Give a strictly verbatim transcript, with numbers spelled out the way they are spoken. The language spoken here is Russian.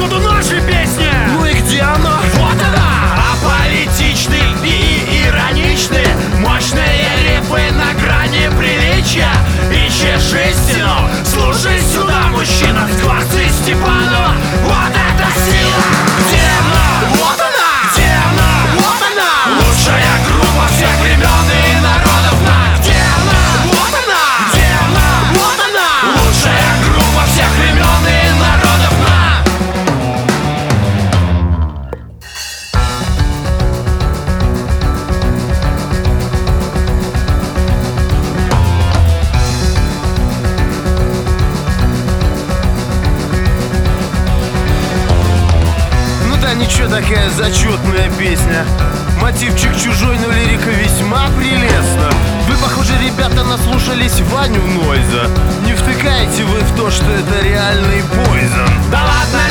повсюду наши песни. Ну и где она? Вот она! Аполитичный и ироничный, мощные рифы на грани приличия. Ищешь истину? Слушай сюда, мужчина, Скворцы Степанова. Вот это сила! Где она? Вот она! Где она? Вот она! Лучшая группа всех времен и народов. На! Где она? Вот она! Где она? Вот она! Лучшая группа всех времен и народов. На! Ничего, такая зачетная песня. Мотивчик чужой, но лирика весьма прелестна. Вы, похоже, ребята, наслушались Ваню Нойза. Не втыкаете вы в то, что это реальный Poison. Да ладно